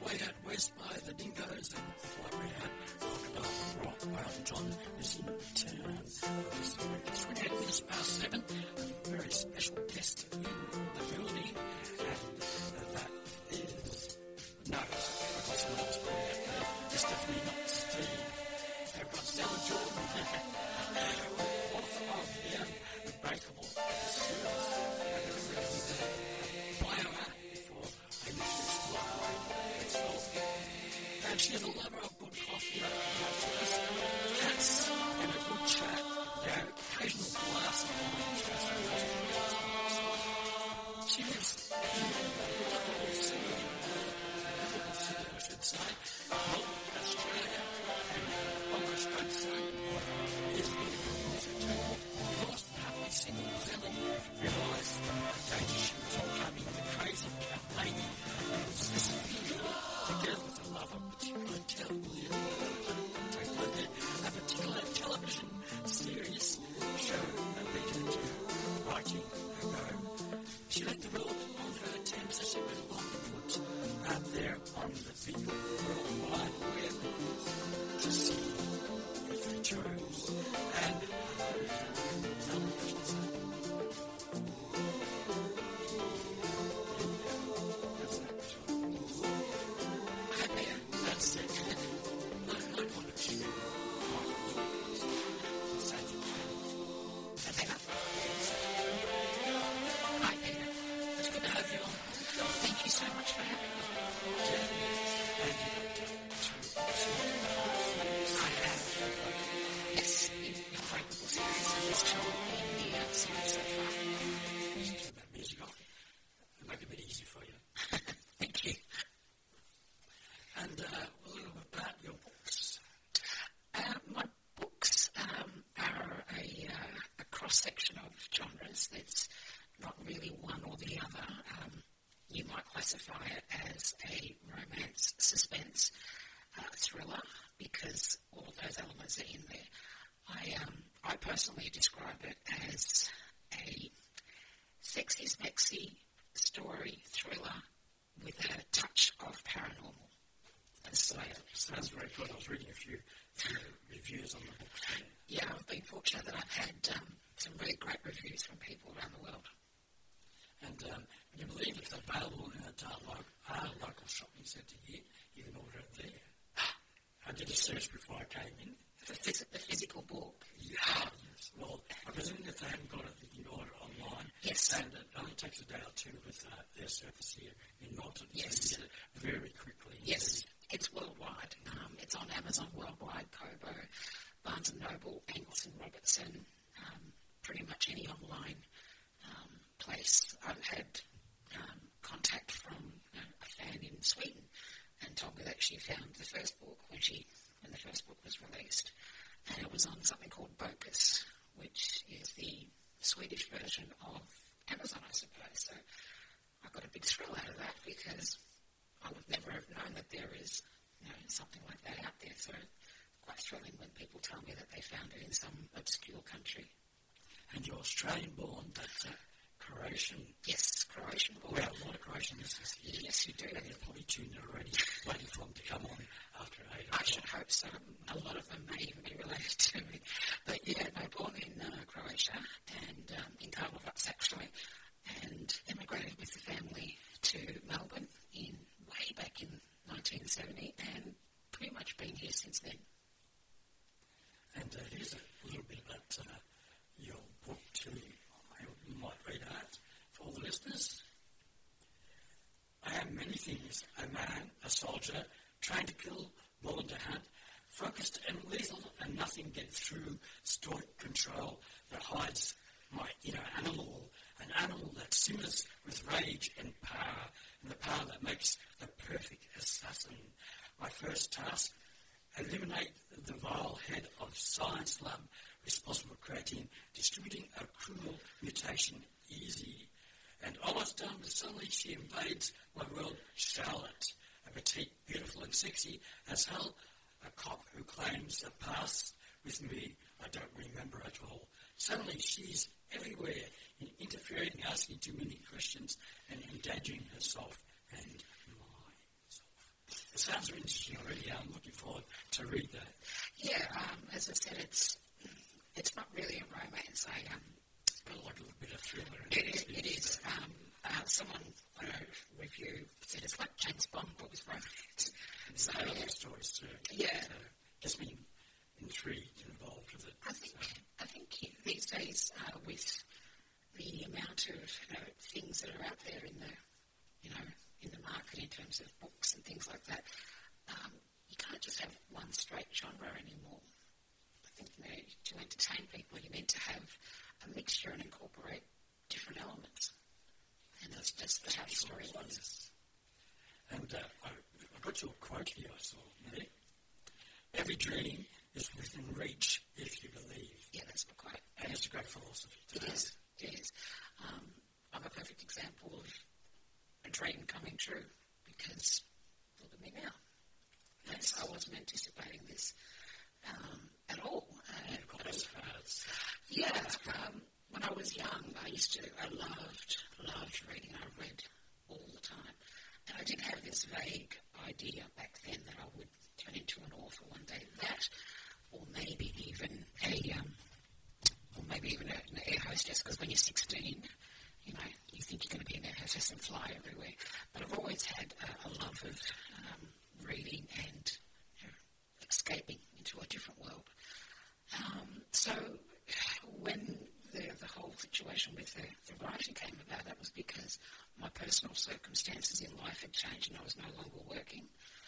way out west by the dingoes and fly way out Crocodile Rock by Elton John is in town. It's 28 minutes past 7. A very special guest in the building, and that is... No, I've got someone else calling out there. It's definitely not Steve. I've got Stella Jordan. Author of The Unbreakable Series. Before I introduced myself. And she is a lover of good coffee, cats, and a good chat. Their occasional glass of wine. She lives in a livable city, I should say, Melbourne, Australia, and almost don't say is divorced and happily single, Sally realised the day she was becoming the crazy cat lady and was disappearing together with a love of particular a particular television series show that led her to writing her own. She let the world on her attempts as she went along to put out there on the big World Wide Web to see if they chose and television. That's it. I want to chew. Hi, Peter. It's good to have you on. Thank you so much for having me. I have. Yes, incredible series. It's totally the series so far. Talk about musical. It'll make it a bit easy for you. Thank you. And a little bit about your books. My books are a cross-section of genres. It's not really one or the other. You might classify it as a romance, suspense, thriller, because all of those elements are in there. I personally describe it as a sexy, smexy story thriller with a touch of paranormal. Sounds very good. I was reading a few reviews on the books. Yeah, I've been fortunate that I've had some really great reviews from people around the world. And would you believe it's available in our local shopping centre here? You can order it there. I did a search before I came in. The physical book? Yeah. Yes. Well, I presume if they haven't got it, you can order it online. Yes. And it only takes a day or two with their service here in Norton. Yes. So you get it very quickly. Yes. It's worldwide. It's on Amazon worldwide, Kobo, Barnes & Noble, Ingalls & Robertson, pretty much any online place. I've had contact from a fan in Sweden and told me that she found the first book when the first book was released, and it was on something called Bocus, which is the Swedish version of Amazon, I suppose. So I got a big thrill out of that because I would never have known that there is something like that out there. So it's quite thrilling when people tell me that they found it in some obscure country. And you're Australian born, but Croatian. Yes, Croatian born. We have a lot of Croatian listeners here. Yes, you do. And they're probably tuned in already, waiting for them to come on after 8 o'clock. I should hope so. A lot of them may even be related to me. But yeah, no, born in Croatia and in Karlovac actually, and emigrated with the family to Melbourne way back in 1970, and pretty much been here since then. And here's a little bit about your book too. I might read out for all the listeners. I am many things: a man, a soldier, trying to kill, born to hunt, focused and lethal, and nothing gets through, stoic control that hides my inner animal, an animal that simmers with rage and power, and the power that makes the perfect assassin. My first task, eliminate the vile head of Science Lab, responsible for creating, distributing a cruel mutation easy. And almost done, but suddenly she invades my world, Charlotte, a petite, beautiful and sexy as hell, a cop who claims the past with me I don't remember at all. Suddenly she's everywhere, interfering, asking too many questions, and endangering herself and myself. sounds interesting already. I'm looking forward to read that. Yeah, as I said, it's not really a romance. Got like a little bit of thriller. It is. Someone on a review said it's like James Bond, but with romance. So stories too. Yeah. Gets me intrigued and involved with it. I think these days, with the amount of things that are out there in the market in terms of books and things like that, you can't just have one straight genre anymore. I think to entertain people, you're meant to have a mixture and incorporate different elements, and that's just how the story was. And I got your quote here. I saw Marie. Every dream is within reach if you believe. Yeah, that's my quote. And it's a great philosophy. It is. I'm a perfect example of a dream coming true because look at me now. Yes, I wasn't anticipating this at all. You've got those cards. Yeah. When I was young, I loved reading. I read all the time. And I did have this vague idea back then that I would turn into an author one day. That, or maybe even an air hostess, because when you're 16, you think you're going to be an air hostess and fly everywhere. But I've always had a love of reading and escaping into a different world. So when the whole situation with the writing came about, that was because my personal circumstances in life had changed and I was no longer working.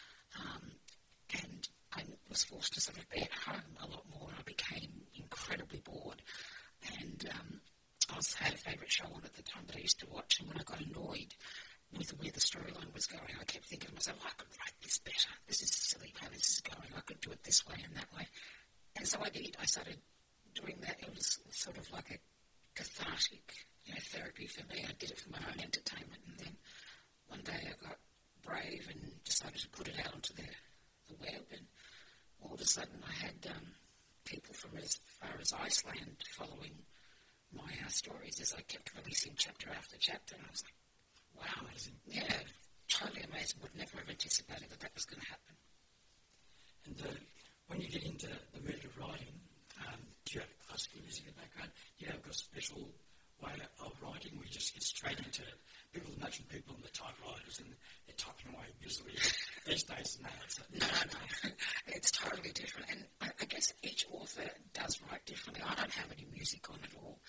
And I was forced to sort of be at home a lot more, and I became incredibly bored. And I had a favourite show on at the time that I used to watch, and when I got annoyed with where the storyline was going, I kept thinking to myself, I could write this better. This is silly how this is going. I could do it this way and that way. And so I did. I started doing that. It was sort of like a cathartic therapy for me. I did it for my own entertainment. And then one day I got brave and decided to put it out onto the web. And all of a sudden I had people from as far as Iceland following my stories as I kept releasing chapter after chapter. And I was like, wow, amazing. Yeah, totally amazing. Would never have anticipated that was going to happen. And when you get into the mood of writing, do you have classical music in the background? Do you have a special way of writing where you just get straight into it? People imagine people on the typewriters and they're typing away busily these days. No. It's totally different. And I guess each author does write differently. I don't have any music on at all.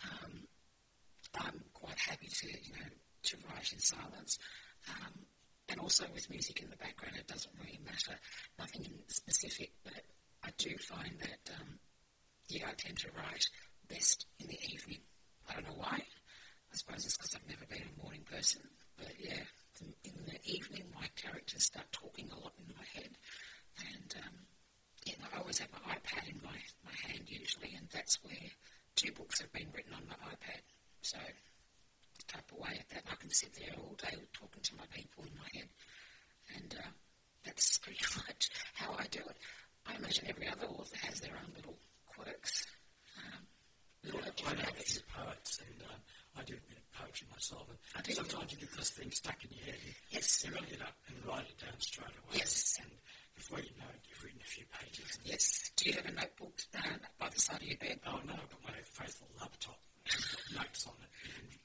I'm quite happy to write in silence. And also with music in the background, it doesn't really matter. Nothing in specific, but I do find that, I tend to write best in the evening. I don't know why. I suppose it's because I've never been a morning person. But yeah, in the evening, my characters start talking a lot in my head. And I always have my iPad in my hand usually, and that's where 2 books have been written on my iPad. So type away at that, and I can sit there all day talking to my people in my head. And that's pretty much how I do it. I imagine every other author has their own little quirks. I know a few poets, and I do a bit of poetry myself. And sometimes you get this thing stuck in your head. Yes. You've got to get up and write it down straight away. Yes. And before you know it, you've written a few pages. Yes. Do you have a notebook by the side of your bed? Oh, no, I've got my faithful laptop. I've got notes on it.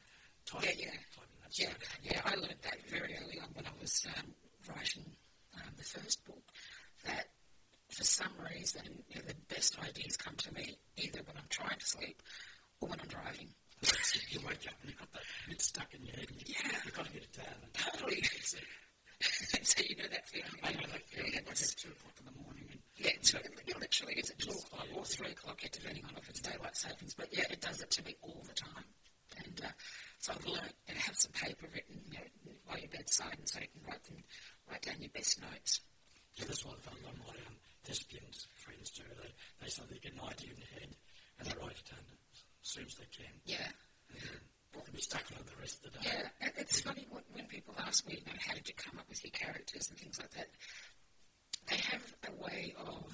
Yeah, I learned that very early on when I was writing the first book, that for some reason the best ideas come to me either when I'm trying to sleep or when I'm driving. You wake up and you've got that bit stuck in your head and you've got to get it down. Totally. So you know that feeling. I know that feeling. It's 2 o'clock in the morning. It literally is at 2 o'clock or 3 o'clock, depending on if it's daylight savings. But yeah, it does it to me all the time. And so I've learned to have some paper written by your bedside, and so you can write down your best notes. Yeah, that's what I've done. My thespians friends do. They suddenly get an idea in their head and they write it down as soon as they can. Yeah. And then they'll be stuck on it the rest of the day. Yeah, it's funny when people ask me, how did you come up with your characters and things like that. They have a way of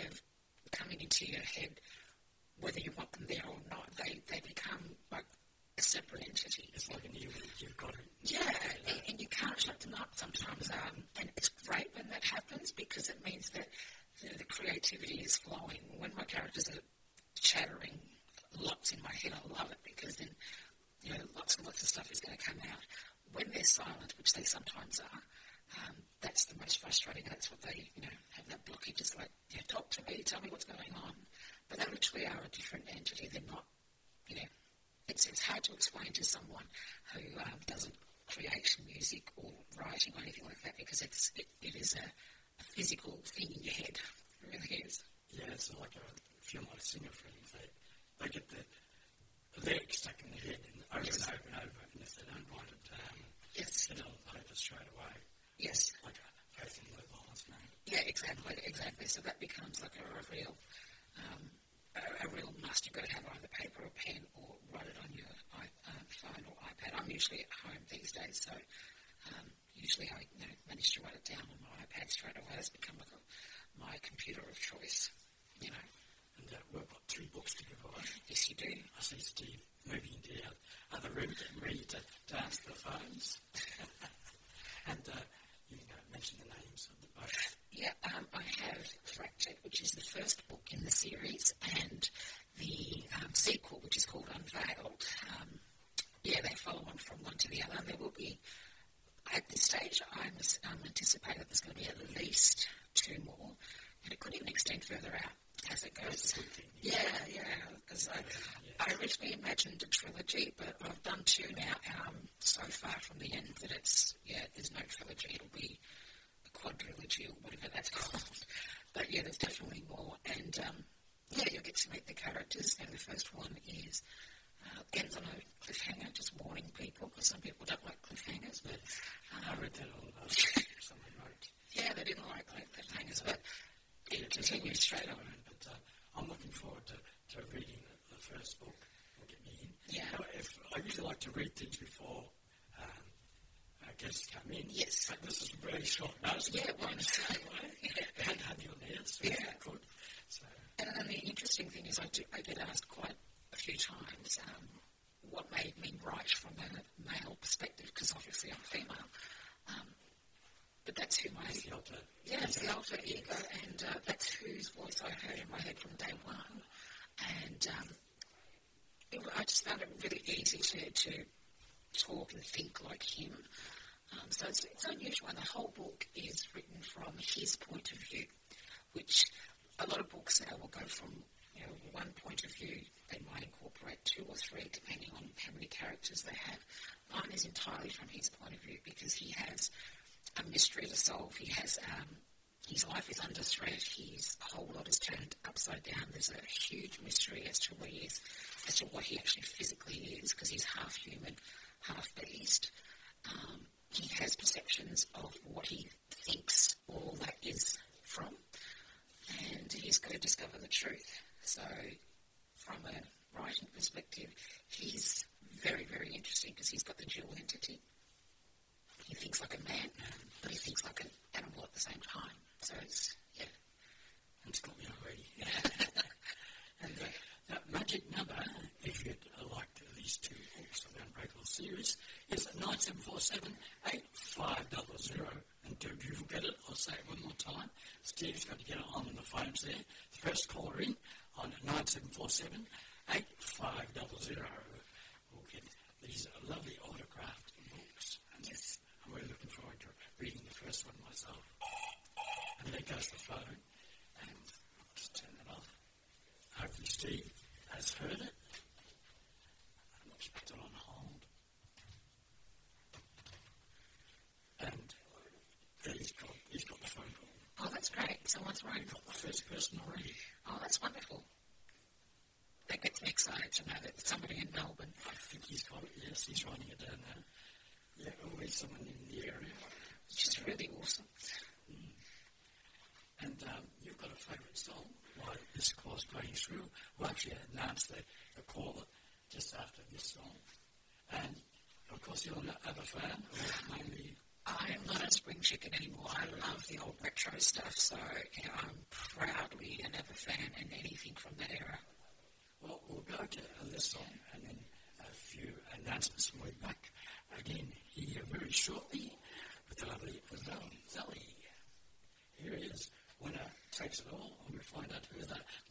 coming into your head, whether you want them there or not. They become like a separate entity. It's like an evil, you've got to... Yeah, and you can't shut them up sometimes. And it's great when that happens because it means that the creativity is flowing. When my characters are chattering lots in my head, I love it because then, lots and lots of stuff is going to come out. When they're silent, which they sometimes are, that's the most frustrating. That's what they, have that blockage. It's like, talk to me, tell me what's going on. But they literally are a different entity. They're not, it's hard to explain to someone who doesn't create music or writing or anything like that because it is a physical thing in your head. It really is. Yeah, it's like if you're not a singer, for instance, they get the lyrics stuck in their head over and over and over, and if they don't write it down, yes, it'll over straight away. Yes. Like a faith in the balance, Yeah, exactly. So that becomes like a real must. You've got to have either paper or pen or write it on your phone or iPad. I'm usually at home these days, so usually I manage to write it down on my iPad straight away. It's become like my computer of choice, And we've got 2 books to give away. Yes, you do. I see Steve moving into the other room, getting ready to answer the phones. And you can mention the names of the books. Yeah, I have Fractured, which is the first book in the series, and the sequel, which is called Unveiled. They follow on from one to the other. And there will be, at this stage, I'm anticipating that there's going to be at least 2 more, and it could even extend further out as it goes. Yeah, because I originally imagined a trilogy, but I've done 2 now so far from the end that there's no trilogy. It'll be a quadrilogy or whatever that's called. But there's definitely more. And you'll get to meet the characters. And the first one ends on a cliffhanger, just warning people, because some people don't like cliffhangers. But I read that on someone wrote. Yeah, they didn't like cliffhangers, but it continues straight on. But I'm looking forward to reading the first book. Will get me in. Yeah. I usually like to read things before guests come in. Yes. But this is really short notice. Yeah, well, They hadn't had you on there, so good. So. And the interesting thing is I get asked quite a few times what made me write from a male perspective, because obviously I'm female. But that's who it's the alter ego, and that's whose voice I heard in my head from day one. And I just found it really easy to talk and think like him. So it's unusual, and the whole book is written from his point of view, which a lot of books now will go from one point of view. They might incorporate 2 or 3 depending on how many characters they have. Mine is entirely from his point of view because he has a mystery to solve. He has his life is under threat. His whole lot is turned upside down. There's a huge mystery as to where he is, as to what he actually physically is, because he's half human, half beast. He has perceptions of what he thinks all that is from, and he's got to discover the truth. So, from a writing perspective, he's very, very interesting because he's got the dual entity. He thinks like a man, but he thinks like an animal at the same time. So it's, It's got me already. And that magic number, if you'd like these 2 books of the Unbreakable series, is 9747-8500. And do you forget it? I'll say it one more time. Steve's got to get it on the phones there. The first caller in on 9747-8500 will get these lovely autographed books. And yes. I'm really looking forward to reading the first one myself. And there goes the phone. And I'll just turn it off. Hopefully Steve has heard it. And I'll just put it on hold. And he's got the phone call. Oh, that's great. Someone's right. He's got the first person already. Oh, that's wonderful. That gets me excited to know that somebody in Melbourne. I think he's got it, yes. He's writing it down now. Yeah, always someone in the area. Which is really awesome. And you've got a favourite song while this call's going through. We'll actually announce the caller just after this song. And, of course, you're not a fan, or mainly... I am not a spring chicken anymore. I love the old retro stuff, so I'm proudly an Ever fan and anything from that era. Well, we'll go to this song and then a few announcements, and we'll be back again here very shortly with the lovely Zoe. Here it is, winner takes it all, and we find out who the